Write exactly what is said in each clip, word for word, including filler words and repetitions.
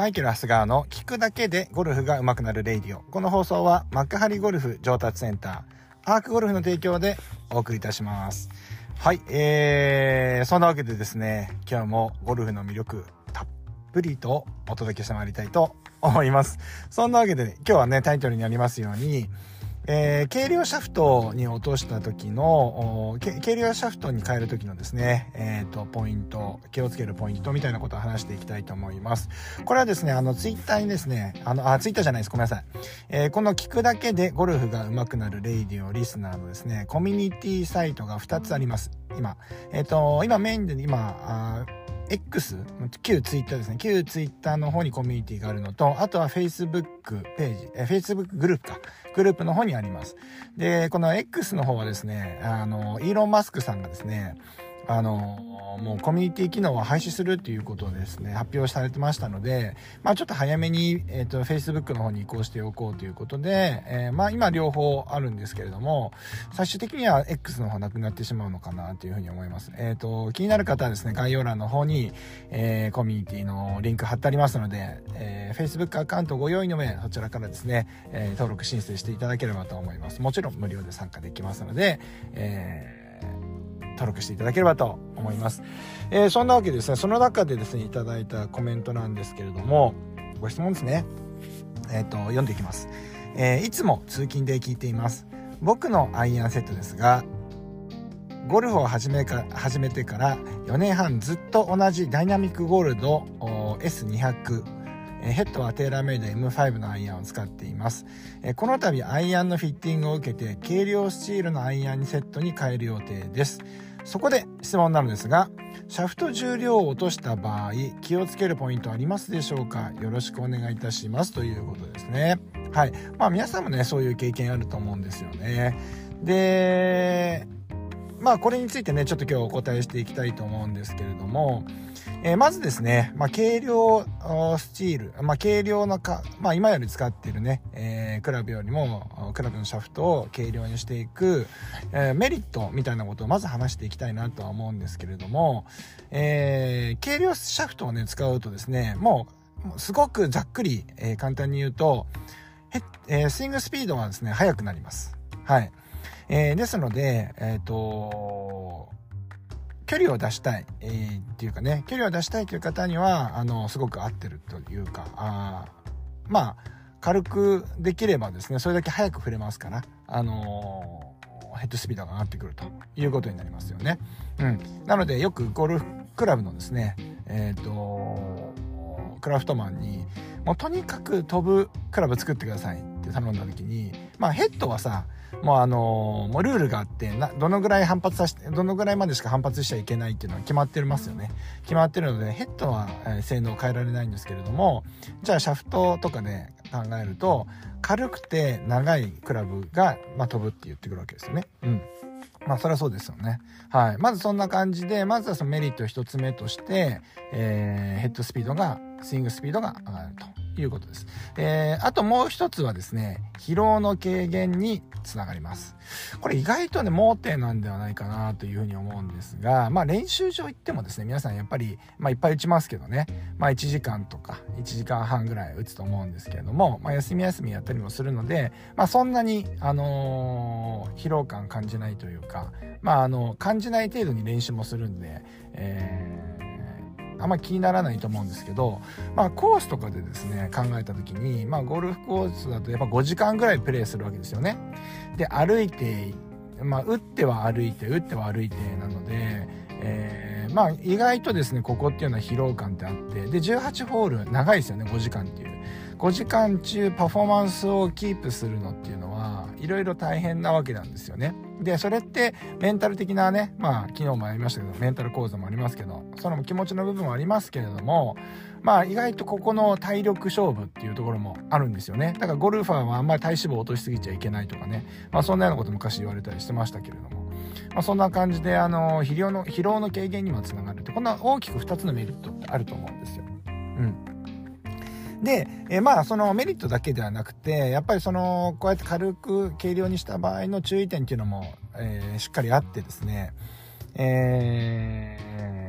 マイケル・ハスガーの聞くだけでゴルフが上手くなるレイディオ。この放送は幕張ゴルフ上達センター、アークゴルフの提供でお送りいたします。はい、えー、そんなわけでですね、今日もゴルフの魅力たっぷりとお届けしてまいりたいと思います。そんなわけで、ね、今日はね、タイトルにありますように、えー、軽量シャフトに落とした時の軽量シャフトに変える時のですね、えーと、ポイント、気をつけるポイントみたいなことを話していきたいと思います。これはですね、あのツイッターにですね、あのあツイッターじゃないです、ごめんなさい、えー、この聞くだけでゴルフが上手くなるレイディオリスナーのですね、コミュニティサイトがふたつあります。今えっ、ー、と今メインで今あX、旧ツイッターですね。旧ツイッターの方にコミュニティがあるのと、あとは Facebook ページ、え、Facebook グループか。グループの方にあります。で、この X の方はですね、あの、イーロン・マスクさんがですね、あの、もうコミュニティ機能を廃止するっていうことをですね、発表されてましたので、まあちょっと早めに、えっと、Facebook の方に移行しておこうということで、えー、まあ今両方あるんですけれども、最終的には X の方なくなってしまうのかなというふうに思います。えっと、気になる方はですね、概要欄の方に、えー、コミュニティのリンク貼ってありますので、えー、Facebook アカウントご用意の上、そちらからですね、えー、登録申請していただければと思います。もちろん無料で参加できますので、えー登録していただければと思います。えー、そんなわけでですね、その中でですね、いただいたコメントなんですけれども、ご質問ですね。えっと、読んでいきます。えー、いつも通勤で聞いています。僕のアイアンセットですが、ゴルフを始めか、始めてからよねんはんずっと同じダイナミックゴールド エスにひゃく、ヘッドはテーラーメイド エムファイブ のアイアンを使っています。この度アイアンのフィッティングを受けて軽量スチールのアイアンにセットに変える予定です。そこで質問なのですが、シャフト重量を落とした場合気をつけるポイントありますでしょうか。よろしくお願いいたします、ということですね。はい、まあ皆さんもね、そういう経験あると思うんですよね。で、まあこれについてね、ちょっと今日お答えしていきたいと思うんですけれども、えー、まずですね、まあ、軽量スチール、まあ、軽量のか、まあ、今より使っているね、えー、クラブよりもクラブのシャフトを軽量にしていく、えー、メリットみたいなことをまず話していきたいなとは思うんですけれども、えー、軽量シャフトをね使うとですね、もうすごくざっくり、えー、簡単に言うと、えー、スイングスピードがですね速くなります。はい、えー、ですので、えっと距離を出したい、えー、っていうかね、距離を出したいという方にはあのすごく合ってるというか、あまあ軽くできればですね、それだけ早く振れますから、あのー、ヘッドスピードが上がってくるということになりますよね。うん、なのでよくゴルフクラブのですね、えっとクラフトマンにもうとにかく飛ぶクラブ作ってくださいって頼んだ時に、まあヘッドはさ、もうあのー、もうルールがあってな、どのぐらい反発させて、どのぐらいまでしか反発しちゃいけないっていうのは決まってますよね。決まってるので、ヘッドは、えー、性能を変えられないんですけれども、じゃあシャフトとかで考えると、軽くて長いクラブが、まあ、飛ぶって言ってくるわけですよね。うん。まあそりゃそうですよね。はい。まずそんな感じで、まずはそのメリット一つ目として、えー、ヘッドスピードが、スイングスピードが上がるということです。えー、あともう一つはですね、疲労の軽減につながります。これ意外とね、盲点なんではないかなというふうに思うんですが、まあ練習場行ってもですね、皆さんやっぱり、まあいっぱい打ちますけどね、まあいちじかんとかいちじかんはんぐらい打つと思うんですけれども、まあ休み休みやったりもするので、まあそんなに、あのー、疲労感感じないというか、まああの、感じない程度に練習もするんで、えーあんまり気にならないと思うんですけど、まあコースとかでですね考えた時に、まあゴルフコースだとやっぱごじかんぐらいプレーするわけですよね。で歩いて、まあ打っては歩いて打っては歩いてなので、えー、まあ意外とですねここっていうのは疲労感ってあって、でじゅうはちホール長いですよね、ごじかんっていう。ごじかん中パフォーマンスをキープするのっていうのはいろいろ大変なわけなんですよね。でそれってメンタル的なね、まあ昨日もありましたけどメンタル講座もありますけど、その気持ちの部分はありますけれども、まあ意外とここの体力勝負っていうところもあるんですよね。だからゴルファーはあんまり体脂肪を落としすぎちゃいけないとかね、まあそんなようなこと昔言われたりしてましたけれども、まあ、そんな感じであの疲労の疲労の軽減にもつながるって、こんな大きくふたつのメリットってあると思うんですよ。うんで、えー、まあそのメリットだけではなくて、やっぱりそのこうやって軽く軽量にした場合の注意点っていうのも、えー、しっかりあってですね、え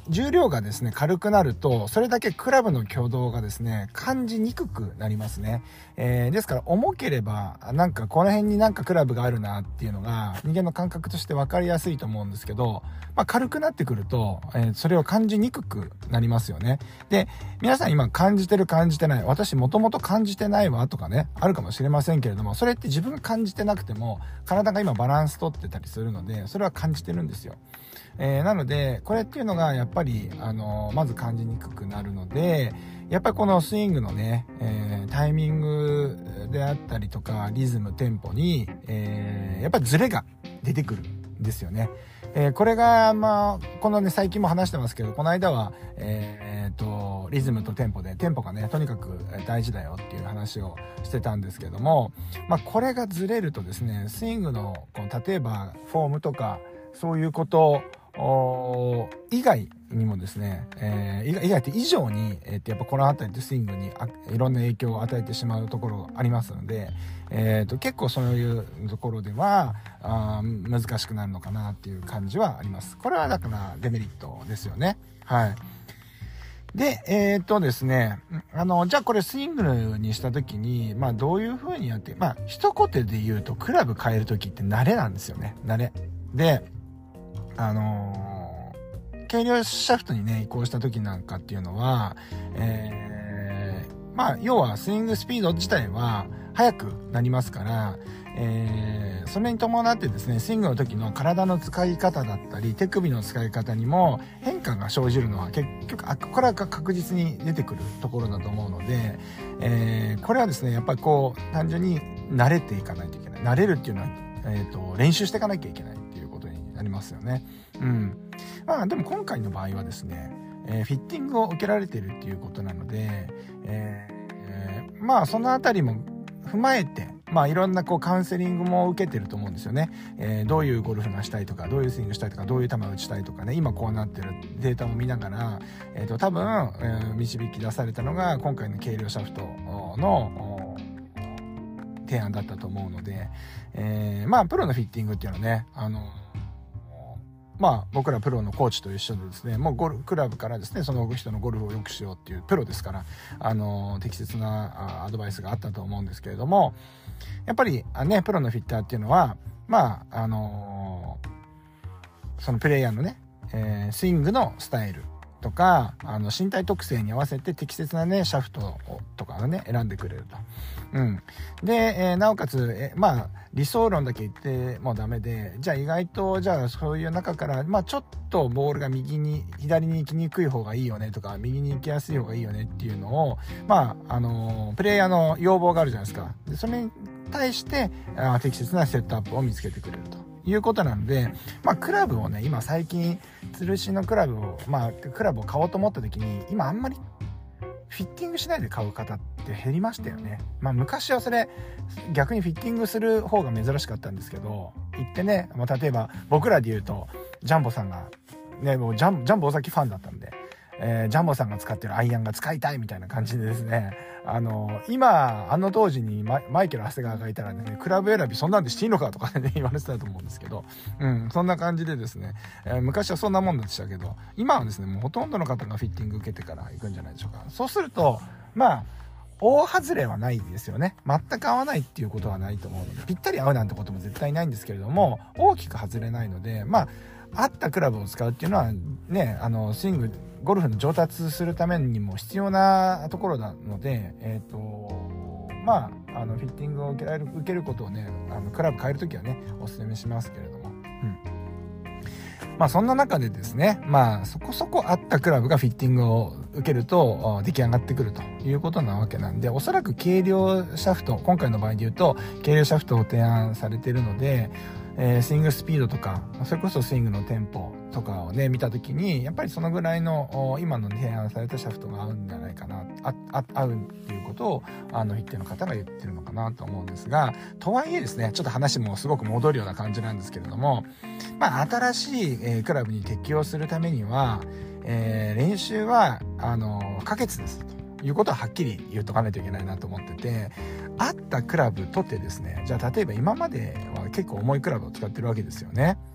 重量がですね軽くなると、それだけクラブの挙動がですね感じにくくなりますね。えー、ですから重ければなんかこの辺になんかクラブがあるなっていうのが人間の感覚として分かりやすいと思うんですけど、まあ、軽くなってくると、えー、それを感じにくくなりますよね。で、皆さん今感じてる感じてない、私もともと感じてないわとかねあるかもしれませんけれども、それって自分が感じてなくても体が今バランス取ってたりするので、それは感じてるんですよ。えー、なのでこれっていうのがやっぱりあのまず感じにくくなるので、やっぱりこのスイングのね、えー、タイミングであったりとかリズムテンポに、えー、やっぱりズレが出てくるんですよね。えー、これがまあこのね最近も話してますけど、この間はえー、っとリズムとテンポで、テンポがねとにかく大事だよっていう話をしてたんですけども、まあこれがずれるとですね、スイングのこの例えばフォームとかそういうこと以外にもですね、えー、以外以外って以上に、えー、ってやっぱこの辺りでスイングにあいろんな影響を与えてしまうところがありますので、えー、と結構そういうところではあ難しくなるのかなっていう感じはあります。これはだからデメリットですよね。はい。で、えー、っとですね、あの、じゃあこれスイングにしたときに、まあどういう風にやって、まあ一言で言うとクラブ変えるときって慣れなんですよね。慣れ。で、あのー、軽量シャフトにね移行した時なんかっていうのは、えー、まあ要はスイングスピード自体は速くなりますから、えー、それに伴ってですねスイングの時の体の使い方だったり手首の使い方にも変化が生じるのは結局あこれは確実に出てくるところだと思うので、えー、これはですねやっぱりこう単純に慣れていかないといけない。慣れるっていうのは、えーと、練習していかなきゃいけないありますよね。うん。まあでも今回の場合はですね、えー、フィッティングを受けられているっていうことなので、えー、まあそのあたりも踏まえて、まあいろんなこうカウンセリングも受けてると思うんですよね。えー、どういうゴルフがしたいとか、どういうスイングしたいとか、どういう球を打ちたいとかね、今こうなってるデータも見ながら、えっと多分、えー、導き出されたのが今回の軽量シャフトの提案だったと思うので、えー、まあプロのフィッティングっていうのはね、あのまあ僕らプロのコーチと一緒でですね、もうゴルフクラブからですねその人のゴルフを良くしようっていうプロですから、あの適切なアドバイスがあったと思うんですけれども、やっぱりねプロのフィッターっていうのはまああのそのプレイヤーのね、えー、スイングのスタイルとかあの身体特性に合わせて適切なねシャフトとかをね選んでくれると。うん、で、えー、なおかつ、えまあ理想論だけ言ってもダメで、じゃあ意外とじゃあそういう中からまあちょっとボールが右に左に行きにくい方がいいよねとか右に行きやすい方がいいよねっていうのをまああのー、プレイヤーの要望があるじゃないですか。でそれに対してあ適切なセットアップを見つけてくれるということなので、まあクラブをね今最近吊るしのクラブをまあクラブを買おうと思った時に今あんまりフィッティングしないで買う方って減りましたよね。まあ昔はそれ逆にフィッティングする方が珍しかったんですけど、言ってね、まあ、例えば僕らで言うとジャンボさんがねもうジャンジャンボ尾崎ファンだったんで、えー、ジャンボさんが使ってるアイアンが使いたいみたいな感じでですね、あの今あの当時に マ, マイケル長谷川がいたらねクラブ選びそんなんでしていいのかとかね言われてたと思うんですけど、うんそんな感じでですね、えー、昔はそんなもんでしたけど今はですねもうほとんどの方がフィッティング受けてから行くんじゃないでしょうか。そうするとまあ大外れはないですよね。全く合わないっていうことはないと思うので、ぴったり合うなんてことも絶対ないんですけれども大きく外れないので、まあ合ったクラブを使うっていうのはね、あのスイングゴルフの上達するためにも必要なところなので、えっとまああのフィッティングを受けられる受けることをねあのクラブ変えるときはねお勧めしますけれども、うんまあそんな中でですね、まあそこそこ合ったクラブがフィッティングを受けると出来上がってくるということなわけなんで、おそらく軽量シャフト、今回の場合で言うと軽量シャフトを提案されているので、えー、スイングスピードとかそれこそスイングのテンポとかをね見たときにやっぱりそのぐらいの今の提案されたシャフトが合うんじゃないかな、ああ合うっていうことをあの一定の方が言ってるのかなと思うんですが、とはいえですねちょっと話もすごく戻るような感じなんですけれども、まあ新しい、えー、クラブに適応するためには、えー、練習はあの不可欠ですということははっきり言うとかないといけないなと思ってて、合ったクラブとってですね、じゃあ例えば今までは結構重いクラブを使ってるわけですよね。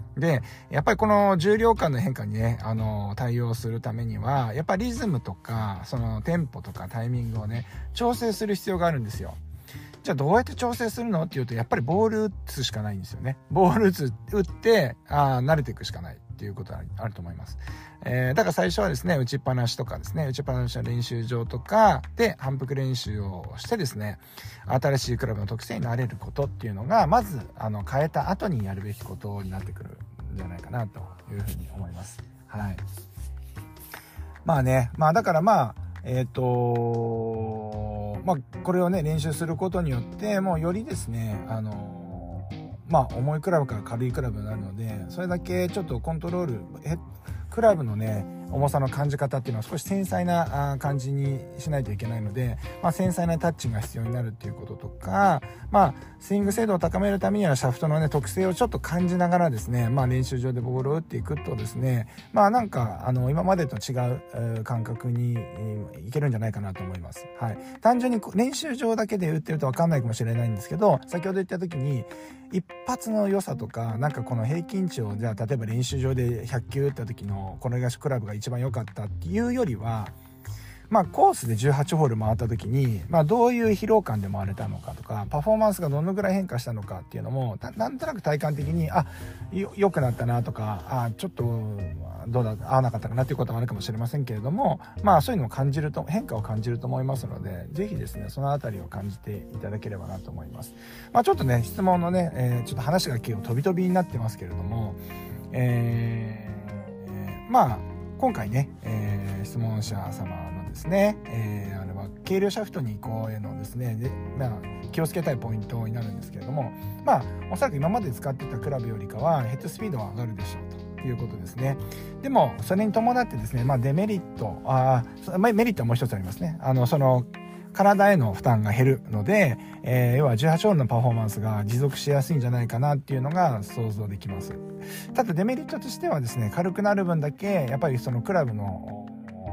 で、やっぱりこの重量感の変化にね、あの、対応するためには、やっぱりリズムとか、そのテンポとかタイミングをね、調整する必要があるんですよ。じゃあどうやって調整するのっていうと、やっぱりボール打つしかないんですよね。ボール打つ、打って、あ慣れていくしかないっていうことがあると思います。えー、だから最初はですね、打ちっぱなしとかですね、打ちっぱなしの練習場とかで反復練習をしてですね、新しいクラブの特性に慣れることっていうのが、まず、あの、変えた後にやるべきことになってくるんじゃないかなというふうに思います。はい。まあね、まあだからまあ、えっと、まあこれをね、練習することによって、もうよりですね、あの、まあ重いクラブから軽いクラブになるので、それだけちょっとコントロール、えクラブのね、重さの感じ方っていうのは少し繊細な感じにしないといけないので、まあ、繊細なタッチが必要になるっていうこととか、まあ、スイング精度を高めるためにはシャフトのね、特性をちょっと感じながらですね、まあ、練習場でボールを打っていくとですね、まあ、なんか、あの、今までと違う、えー、感覚に、えー、いけるんじゃないかなと思います。はい。単純に練習場だけで打ってると分かんないかもしれないんですけど、先ほど言った時に、一発の良さとか、なんかこの平均値を、じゃあ、例えば練習場でひゃっきゅう打った時の、この東クラブが一番良かったっていうよりは、まあコースでじゅうはちホール回った時に、まあどういう疲労感で回れたのかとか、パフォーマンスがどのぐらい変化したのかっていうのも、なんとなく体感的に、あ、良くなったなとか、あ、ちょっとどうだ、合わなかったかなっていうこともあるかもしれませんけれども、まあそういうのを感じると、変化を感じると思いますので、ぜひですね、そのあたりを感じていただければなと思います。まあちょっとね、質問のね、えー、ちょっと話が結構飛び飛びになってますけれども、えー、まあ今回ね、えー、質問者様のですね、えー、あれは軽量シャフトに移行へのですね、で、まあ、気をつけたいポイントになるんですけれども、まあおそらく今まで使ってたクラブよりかはヘッドスピードは上がるでしょうということですね。でもそれに伴ってですね、まあデメリット、あメリットはもう一つありますね。あのその体への負担が減るので、えー、要はじゅうはちホールのパフォーマンスが持続しやすいんじゃないかなっていうのが想像できます。ただデメリットとしてはですね、軽くなる分だけやっぱりそのクラブの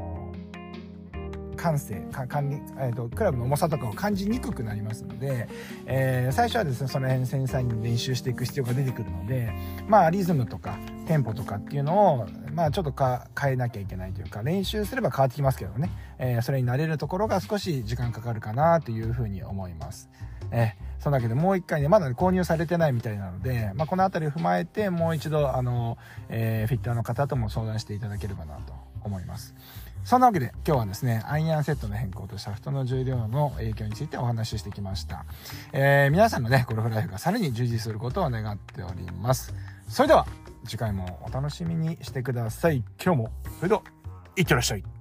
感性、管理、えーと、クラブの重さとかを感じにくくなりますので、えー、最初はですね、その辺繊細に練習していく必要が出てくるので、まあリズムとかテンポとかっていうのを、まあちょっとか変えなきゃいけないというか、練習すれば変わってきますけどね、えー、それに慣れるところが少し時間かかるかなというふうに思います。えー、そのわけでもう一回ね、まだ購入されてないみたいなので、まあこのあたりを踏まえて、もう一度、あの、えー、フィッターの方とも相談していただければなと思います。そんなわけで今日はですね、アイアンセットの変更とシャフトの重量の影響についてお話ししてきました。えー、皆さんのね、ゴルフライフがさらに充実することを願っております。それでは次回もお楽しみにしてください。今日もそれではいってらっしゃい。